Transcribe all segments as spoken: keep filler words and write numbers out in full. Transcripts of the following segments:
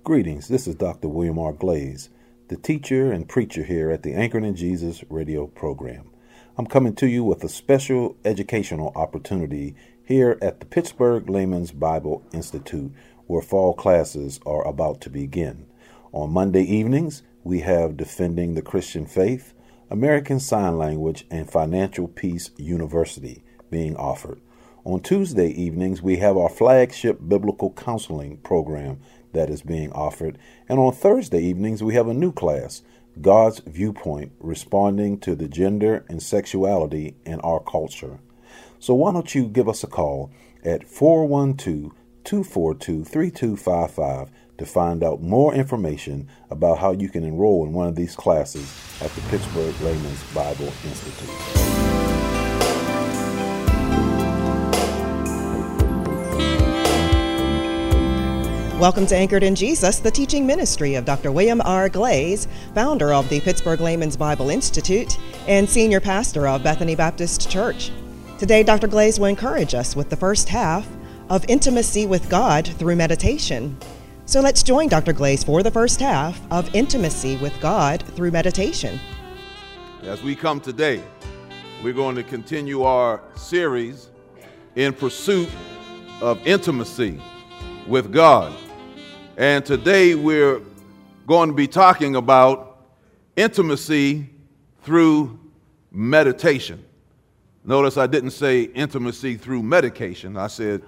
Greetings, this is Doctor William R. Glaze, the teacher and preacher here at the Anchored in Jesus radio program. I'm coming to you with a special educational opportunity here at the Pittsburgh Layman's Bible Institute, where fall classes are about to begin. On Monday evenings, we have Defending the Christian Faith, American Sign Language, and Financial Peace University being offered. On Tuesday evenings, we have our flagship biblical counseling program that is being offered. And on Thursday evenings, we have a new class, God's Viewpoint, responding to the gender and sexuality in our culture. So why don't you give us a call at four one two, two four two, three two five five to find out more information about how you can enroll in one of these classes at the Pittsburgh Layman's Bible Institute. Welcome to Anchored in Jesus, the teaching ministry of Doctor William R. Glaze, founder of the Pittsburgh Layman's Bible Institute and senior pastor of Bethany Baptist Church. Today, Doctor Glaze will encourage us with the first half of Intimacy with God through Meditation. So let's join Doctor Glaze for the first half of Intimacy with God through Meditation. As we come today, we're going to continue our series in pursuit of intimacy with God. And today we're going to be talking about intimacy through meditation. Notice I didn't say intimacy through medication. I said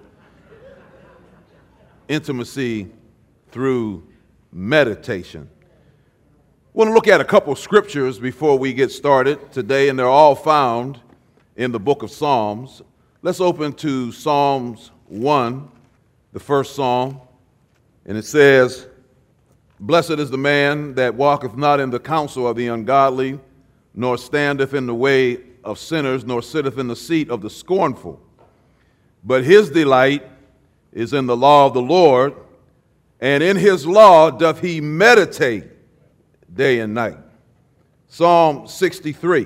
intimacy through meditation. I want to look at a couple scriptures before we get started today, and they're all found in the book of Psalms. Let's open to Psalms one, the first psalm. And it says, "Blessed is the man that walketh not in the counsel of the ungodly, nor standeth in the way of sinners, nor sitteth in the seat of the scornful. But his delight is in the law of the Lord, and in his law doth he meditate day and night." Psalm sixty-three.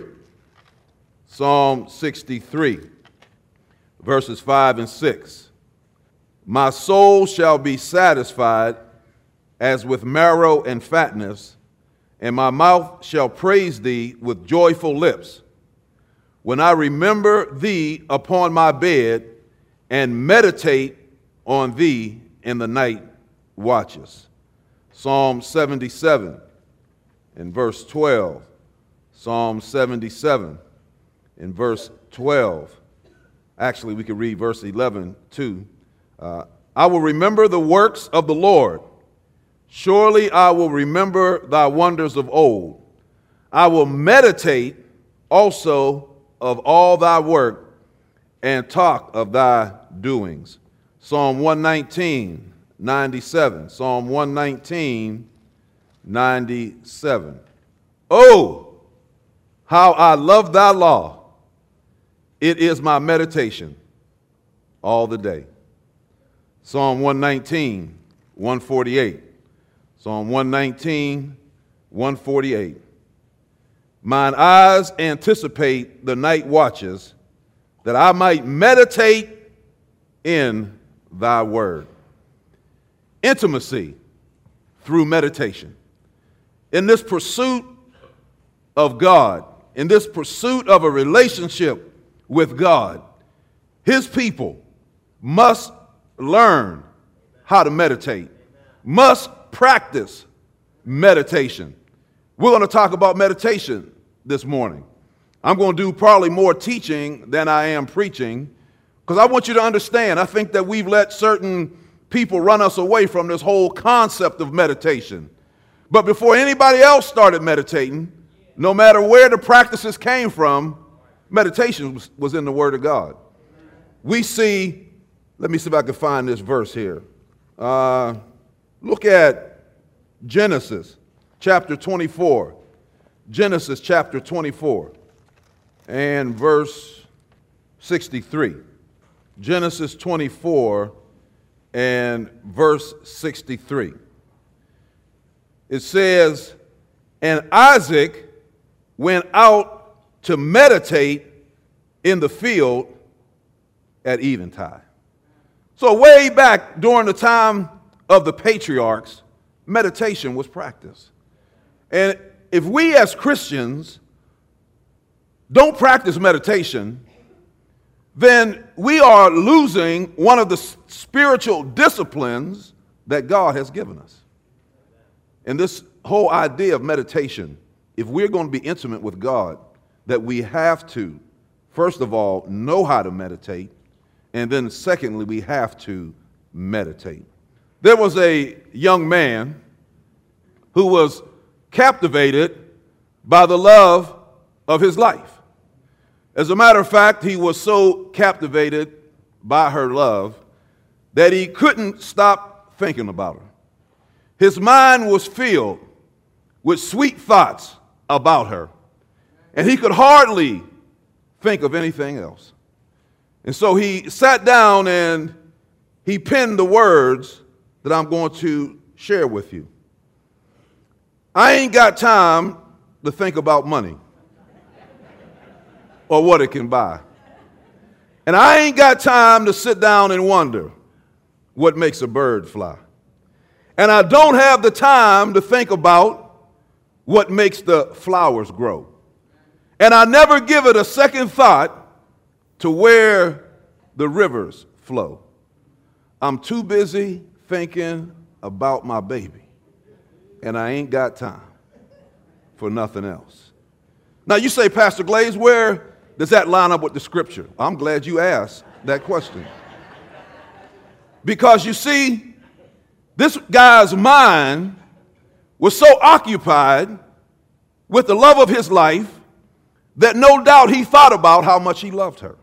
Psalm sixty-three, verses five and six. "My soul shall be satisfied as with marrow and fatness, and my mouth shall praise thee with joyful lips. When I remember thee upon my bed and meditate on thee in the night watches." Psalm seventy-seven in verse twelve. Psalm seventy-seven in verse twelve. Actually, we could read verse eleven too. Uh, "I will remember the works of the Lord. Surely I will remember thy wonders of old. I will meditate also of all thy work and talk of thy doings." Psalm one nineteen, ninety-seven. Psalm one nineteen, ninety-seven. "Oh, how I love thy law. It is my meditation all the day." Psalm one nineteen, one forty-eight. Psalm one nineteen, one forty-eight. "Mine eyes anticipate the night watches, that I might meditate in thy word." Intimacy through meditation. In this pursuit of God, in this pursuit of a relationship with God, his people must learn how to meditate, must practice meditation. We're going to talk about meditation this morning. I'm going to do probably more teaching than I am preaching, because I want you to understand, I think that we've let certain people run us away from this whole concept of meditation. But before anybody else started meditating, no matter where the practices came from, meditation was, was in the Word of God. We see Let me see if I can find this verse here. Uh, look at Genesis chapter twenty-four. Genesis chapter twenty-four and verse sixty-three. Genesis twenty-four and verse sixty-three. It says, "And Isaac went out to meditate in the field at eventide." So way back during the time of the patriarchs, meditation was practiced. And if we as Christians don't practice meditation, then we are losing one of the spiritual disciplines that God has given us. And this whole idea of meditation, if we're going to be intimate with God, that we have to, first of all, know how to meditate, and then secondly, we have to meditate. There was a young man who was captivated by the love of his life. As a matter of fact, he was so captivated by her love that he couldn't stop thinking about her. His mind was filled with sweet thoughts about her, and he could hardly think of anything else. And so he sat down and he penned the words that I'm going to share with you. I ain't got time to think about money or what it can buy. And I ain't got time to sit down and wonder what makes a bird fly. And I don't have the time to think about what makes the flowers grow. And I never give it a second thought to where the rivers flow. I'm too busy thinking about my baby, and I ain't got time for nothing else. Now you say, Pastor Glaze, where does that line up with the scripture? I'm glad you asked that question. Because you see, this guy's mind was so occupied with the love of his life that no doubt he thought about how much he loved her.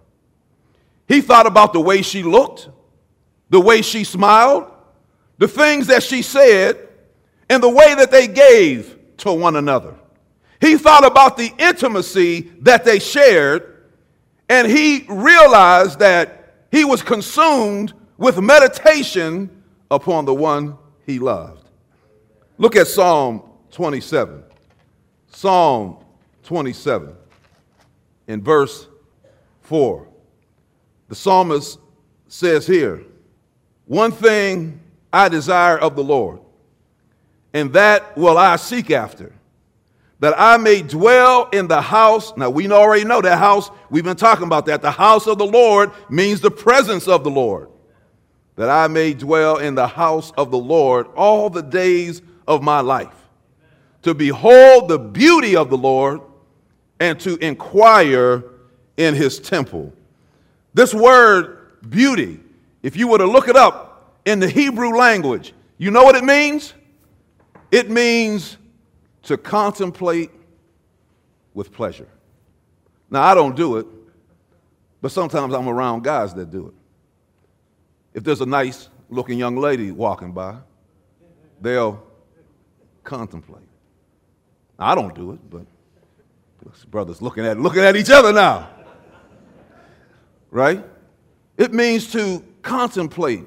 He thought about the way she looked, the way she smiled, the things that she said, and the way that they gave to one another. He thought about the intimacy that they shared, and he realized that he was consumed with meditation upon the one he loved. Look at Psalm twenty-seven. Psalm twenty-seven in verse four. The psalmist says here, "One thing I desire of the Lord, and that will I seek after, that I may dwell in the house." Now, we already know that house. We've been talking about that. The house of the Lord means the presence of the Lord. "That I may dwell in the house of the Lord all the days of my life, to behold the beauty of the Lord and to inquire in his temple." This word beauty, if you were to look it up in the Hebrew language, you know what it means? It means to contemplate with pleasure. Now, I don't do it, but sometimes I'm around guys that do it. If there's a nice looking young lady walking by, they'll contemplate. Now, I don't do it, but brothers looking at looking at each other now. Right? It means to contemplate,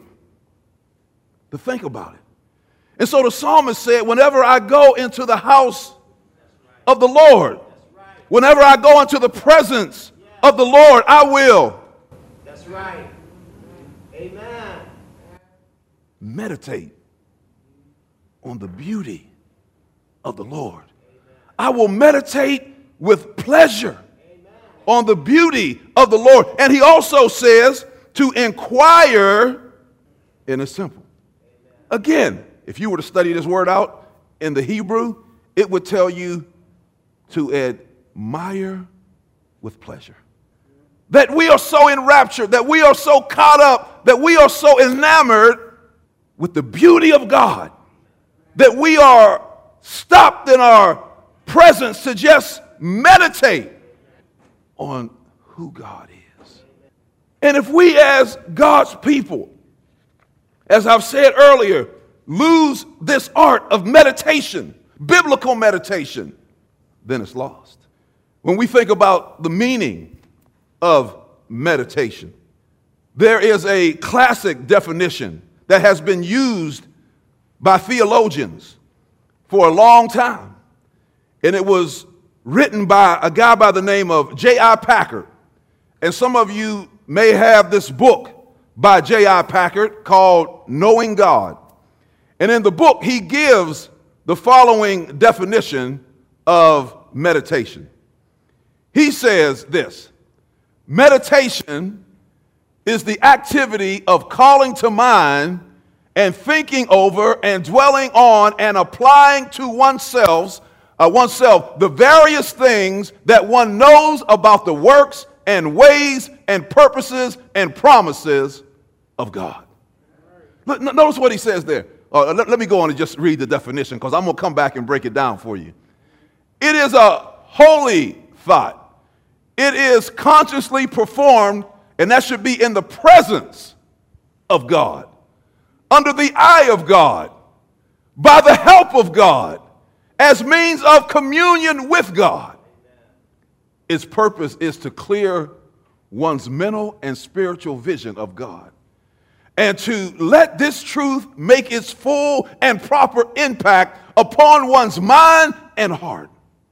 to think about it. And so the psalmist said, whenever I go into the house of the Lord, whenever I go into the presence of the Lord, I will. That's right. Amen. Meditate on the beauty of the Lord. I will meditate with pleasure on the beauty of the Lord. And he also says to inquire in his temple. Again, if you were to study this word out in the Hebrew, it would tell you to admire with pleasure. That we are so enraptured, that we are so caught up, that we are so enamored with the beauty of God, that we are stopped in our presence to just meditate on who God is. And if we as God's people, as I've said earlier, lose this art of meditation, biblical meditation, then it's lost. When we think about the meaning of meditation, there is a classic definition that has been used by theologians for a long time. And it was written by a guy by the name of J I Packer. And some of you may have this book by J I Packer called Knowing God. And in the book, he gives the following definition of meditation. He says this: meditation is the activity of calling to mind and thinking over and dwelling on and applying to oneself, uh, oneself the various things that one knows about the works and ways and purposes and promises of God. Look, notice what he says there. Uh, let, let me go on and just read the definition, because I'm going to come back and break it down for you. It is a holy thought. It is consciously performed, and that should be in the presence of God, under the eye of God, by the help of God, as means of communion with God. Its purpose is to clear one's mental and spiritual vision of God, and to let this truth make its full and proper impact upon one's mind and heart.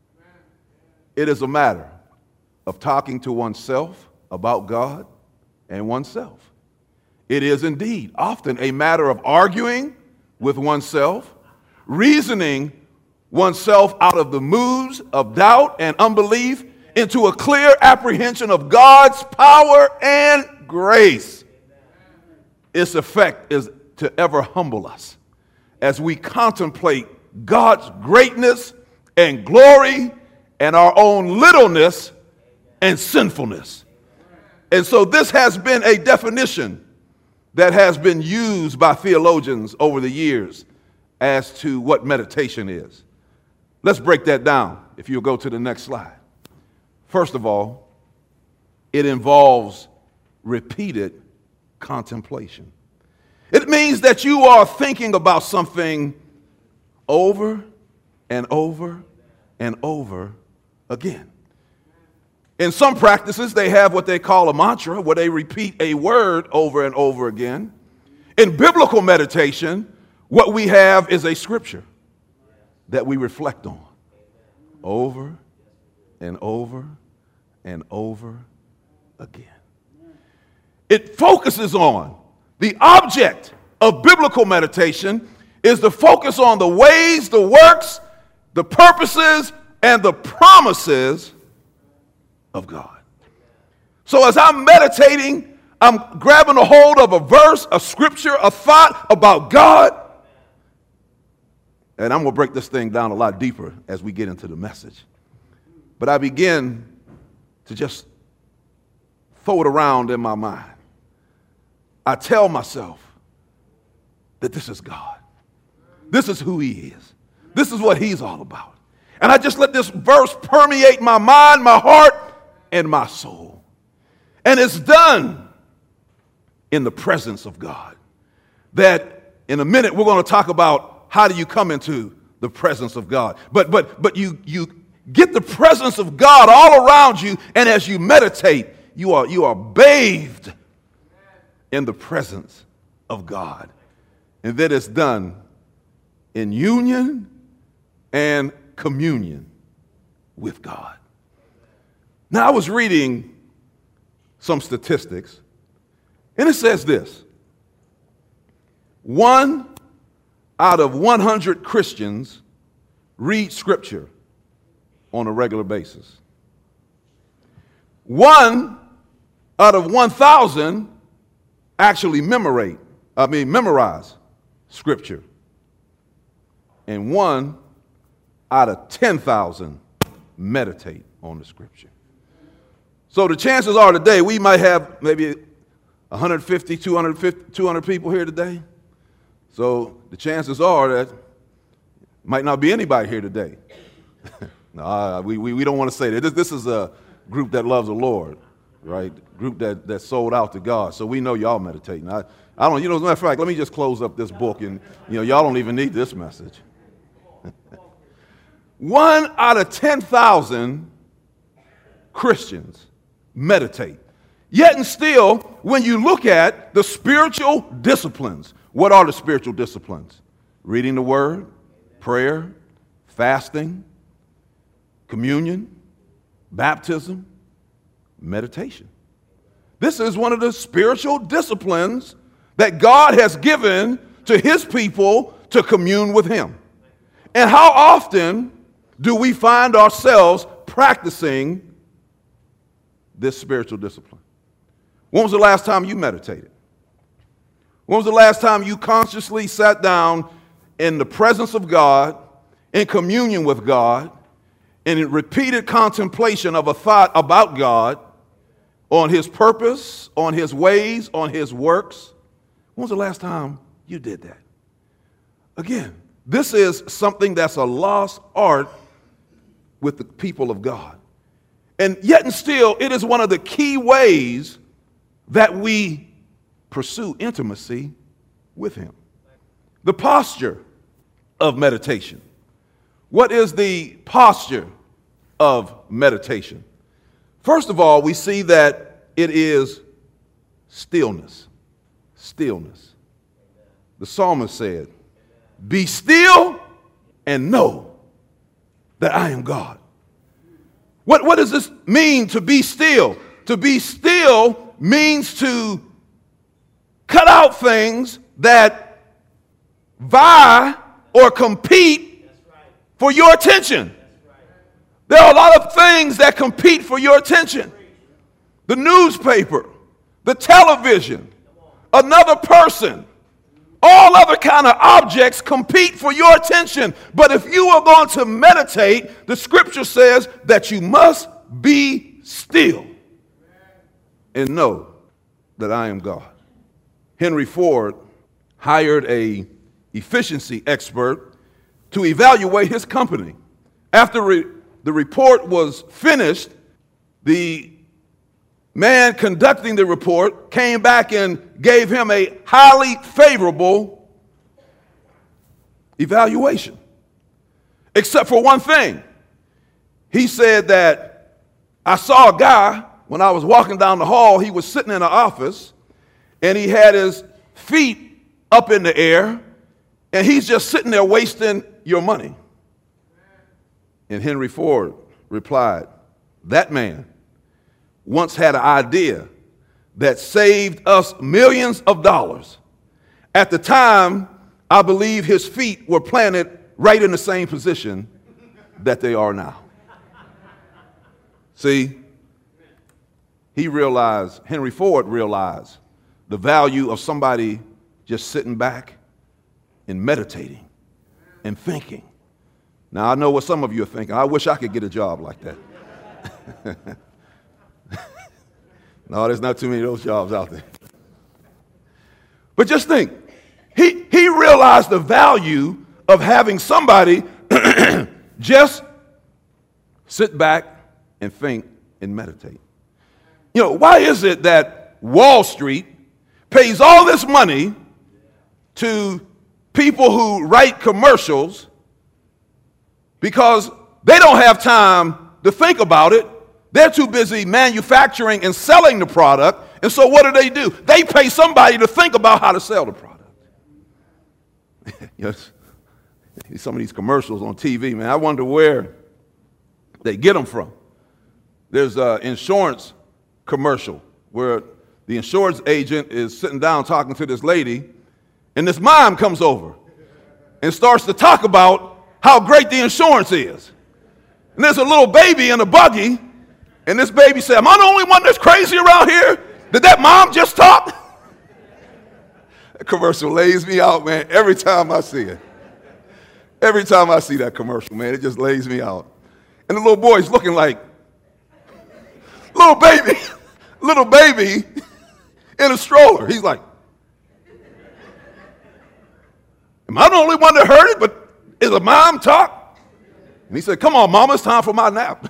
It is a matter of talking to oneself about God and oneself. It is indeed often a matter of arguing with oneself, reasoning oneself out of the moods of doubt and unbelief into a clear apprehension of God's power and grace. Its effect is to ever humble us as we contemplate God's greatness and glory and our own littleness and sinfulness. And so this has been a definition that has been used by theologians over the years as to what meditation is. Let's break that down if you'll go to the next slide. First of all, it involves repeated contemplation. It means that you are thinking about something over and over and over again. In some practices, they have what they call a mantra, where they repeat a word over and over again. In biblical meditation, what we have is a scripture that we reflect on over and over and over again. It focuses on the object of biblical meditation is to focus on the ways, the works, the purposes, and the promises of God. So as I'm meditating, I'm grabbing a hold of a verse, a scripture, a thought about God. And I'm going to break this thing down a lot deeper as we get into the message. But I begin to just throw it around in my mind. I tell myself that this is God. This is who he is. This is what he's all about. And I just let this verse permeate my mind, my heart, and my soul. And it's done in the presence of God. That in a minute we're going to talk about how do you come into the presence of God. But but but you you get the presence of God all around you, and as you meditate, you are you are bathed in the presence of God. And that is done in union and communion with God. Now, I was reading some statistics, and it says this: one out of one hundred Christians read Scripture on a regular basis. One out of one thousand actually memorize, I mean, memorize Scripture. And one out of ten thousand meditate on the Scripture. So the chances are today we might have maybe one hundred fifty, two hundred fifty, two hundred people here today. So the chances are that might not be anybody here today. no, we, we, we don't want to say that. This, this is a group that loves the Lord, right? Group that, that sold out to God. So we know y'all meditating. I, I don't, you know, as a matter of fact, let me just close up this book, and, you know, y'all don't even need this message. One out of ten thousand Christians meditate. Yet and still, when you look at the spiritual disciplines, what are the spiritual disciplines? Reading the Word, prayer, fasting, communion, baptism, meditation. This is one of the spiritual disciplines that God has given to his people to commune with him. And how often do we find ourselves practicing this spiritual discipline? When was the last time you meditated? When was the last time you consciously sat down in the presence of God, in communion with God, in repeated contemplation of a thought about God, on his purpose, on his ways, on his works? When was the last time you did that? Again, this is something that's a lost art with the people of God. And yet and still, it is one of the key ways that we pursue intimacy with him. The posture of meditation. What is the posture of meditation? First of all, we see that it is stillness. Stillness. The psalmist said, "Be still and know that I am God." What, what does this mean, to be still? To be still means to cut out things that vie or compete for your attention. There are a lot of things that compete for your attention. The newspaper, the television, another person, all other kind of objects compete for your attention. But if you are going to meditate, the scripture says that you must be still and know that I am God. Henry Ford hired a efficiency expert to evaluate his company. After re- the report was finished, the man conducting the report came back and gave him a highly favorable evaluation, except for one thing. He said that, "I saw a guy when I was walking down the hall. He was sitting in an office and he had his feet up in the air and he's just sitting there wasting your money." And Henry Ford replied, "That man once had an idea that saved us millions of dollars. At the time, I believe his feet were planted right in the same position that they are now." See, he realized, Henry Ford realized the value of somebody just sitting back and meditating and thinking. Now, I know what some of you are thinking. I wish I could get a job like that. No, there's not too many of those jobs out there. But just think, he, he realized the value of having somebody just sit back and think and meditate. You know, why is it that Wall Street pays all this money to people who write commercials because they don't have time to think about it? They're too busy manufacturing and selling the product. And so what do they do? They pay somebody to think about how to sell the product. Yes. Some of these commercials on T V, man, I wonder where they get them from. There's an insurance commercial where the insurance agent is sitting down talking to this lady, and this mom comes over and starts to talk about how great the insurance is. And there's a little baby in a buggy, and this baby said, "Am I the only one that's crazy around here? Did that mom just talk?" That commercial lays me out, man, every time I see it. Every time I see that commercial, man, it just lays me out. And the little boy's looking like, little baby, little baby in a stroller. He's like, "Am I the only one that heard it? But is a mom talk?" And he said, "Come on, mama, it's time for my nap."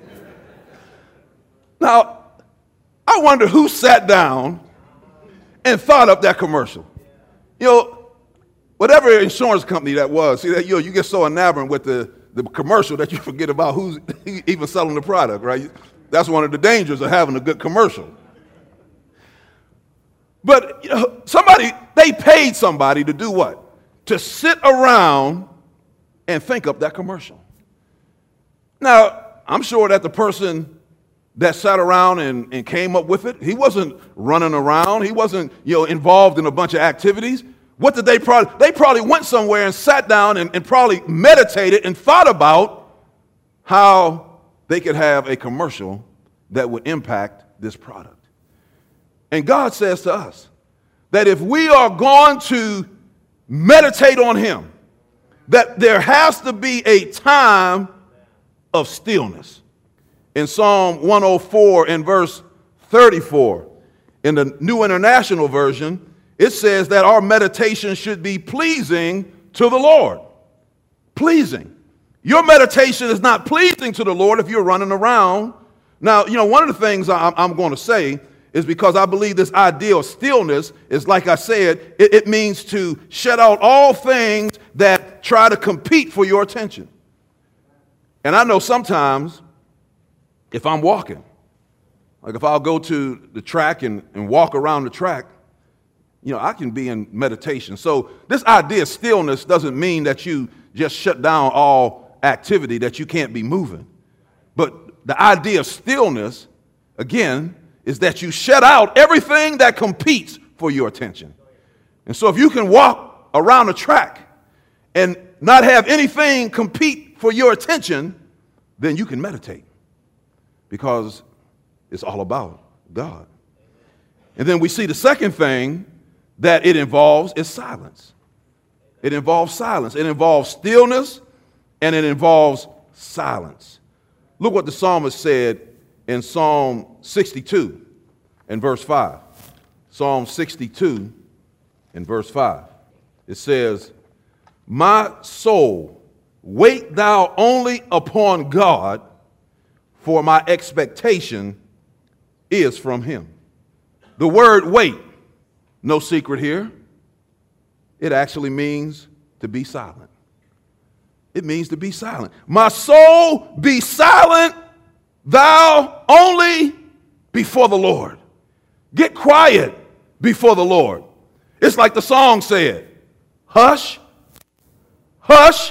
Now, I wonder who sat down and thought up that commercial. You know, whatever insurance company that was, see that you know, you get so enamored with the, the commercial that you forget about who's even selling the product, right? That's one of the dangers of having a good commercial. But you know, somebody, they paid somebody to do what? To sit around and think up that commercial. Now, I'm sure that the person that sat around and, and came up with it, he wasn't running around. He wasn't, you know, involved in a bunch of activities. What did they probably, they probably went somewhere and sat down and, and probably meditated and thought about how they could have a commercial that would impact this product. And God says to us that if we are going to meditate on him, that there has to be a time of stillness. In Psalm one oh four in verse thirty-four, in the New International Version, it says that our meditation should be pleasing to the Lord. Pleasing. Your meditation is not pleasing to the Lord if you're running around. Now, you know, one of the things I'm, I'm going to say is because I believe this idea of stillness is, like I said, it, it means to shut out all things that try to compete for your attention. And I know sometimes if I'm walking, like if I'll go to the track and, and walk around the track, you know, I can be in meditation. So this idea of stillness doesn't mean that you just shut down all activity, that you can't be moving. But the idea of stillness, again, is that you shut out everything that competes for your attention. And so if you can walk around a track and not have anything compete for your attention, then you can meditate because it's all about God. And then we see the second thing that it involves is silence. It involves silence. It involves stillness and it involves silence. Look what the psalmist said in Psalm sixty-two and verse five. Psalm sixty-two and verse five. It says, "My soul, wait thou only upon God, for my expectation is from him." The word wait, no secret here, it actually means to be silent. It means to be silent. My soul, be silent, thou only before the Lord. Get quiet before the Lord. It's like the song said, hush, hush,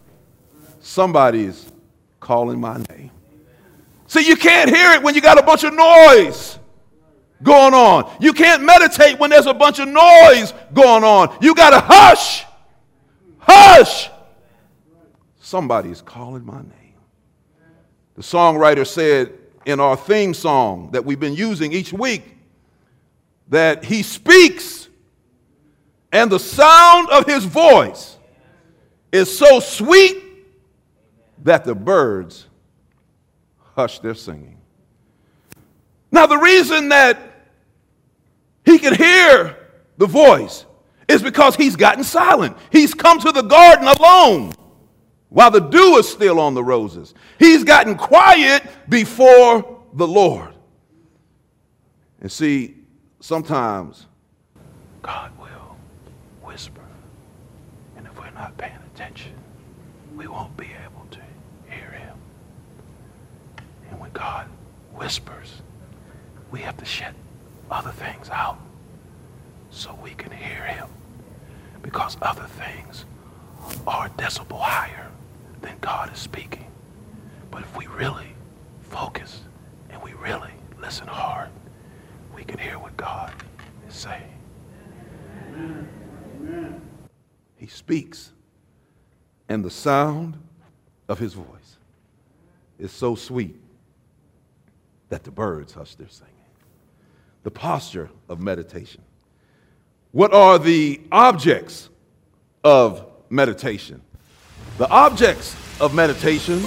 somebody's calling my name. See, you can't hear it when you got a bunch of noise going on. You can't meditate when there's a bunch of noise going on. You got to hush, hush. Somebody's calling my name. The songwriter said in our theme song that we've been using each week that he speaks and the sound of his voice is so sweet that the birds hush their singing. Now, the reason that he can hear the voice is because he's gotten silent. He's come to the garden alone while the dew is still on the roses. He's gotten quiet before the Lord. And see, sometimes God will whisper, and if we're not paying attention, we won't be able to hear him. And when God whispers, we have to shut other things out so we can hear him, because other things are a decibel higher than God is speaking. But if we really focus and we really listen hard, we can hear what God is saying. Amen. He speaks, and the sound of his voice is so sweet that the birds hush their singing. The posture of meditation. What are the objects of meditation? The objects of meditation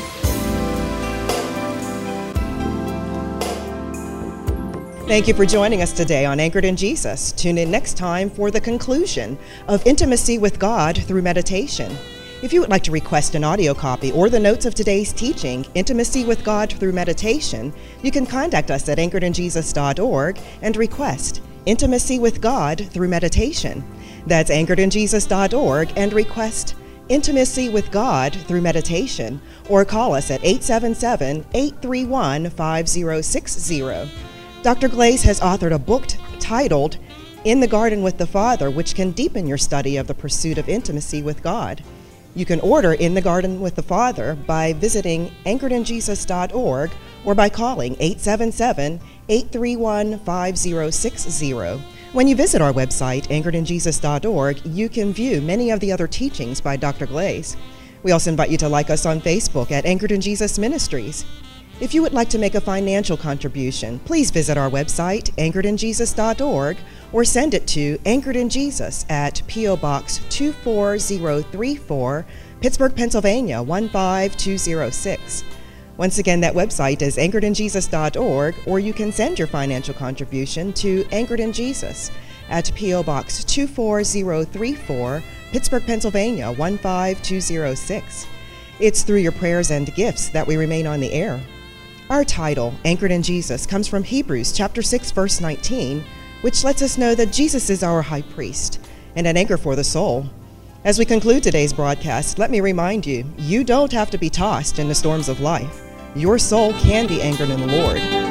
Thank you for joining us today on Anchored in Jesus. Tune in next time for the conclusion of Intimacy with God through Meditation. If you would like to request an audio copy or the notes of today's teaching, Intimacy with God through Meditation, you can contact us at anchored in jesus dot org and request Intimacy with God through Meditation. That's anchored in jesus dot org and request Intimacy with God through Meditation, or call us at eight seven seven, eight three one, five zero six zero. Doctor Glaze has authored a book titled In the Garden with the Father, which can deepen your study of the pursuit of intimacy with God. You can order In the Garden with the Father by visiting anchored in jesus dot org or by calling eight seven seven, eight three one, five zero six zero. When you visit our website, anchored in jesus dot org, you can view many of the other teachings by Doctor Glaze. We also invite you to like us on Facebook at Anchored in Jesus Ministries. If you would like to make a financial contribution, please visit our website, anchored in jesus dot org, or send it to Anchored in Jesus at P O Box two four zero three four, Pittsburgh, Pennsylvania one five two zero six. Once again, that website is anchored in jesus dot org, or you can send your financial contribution to Anchored in Jesus at P O Box two four zero three four, Pittsburgh, Pennsylvania one five two zero six. It's through your prayers and gifts that we remain on the air. Our title, Anchored in Jesus, comes from Hebrews chapter six, verse nineteen, which lets us know that Jesus is our high priest and an anchor for the soul. As we conclude today's broadcast, let me remind you, you don't have to be tossed in the storms of life. Your soul can be anchored in the Lord.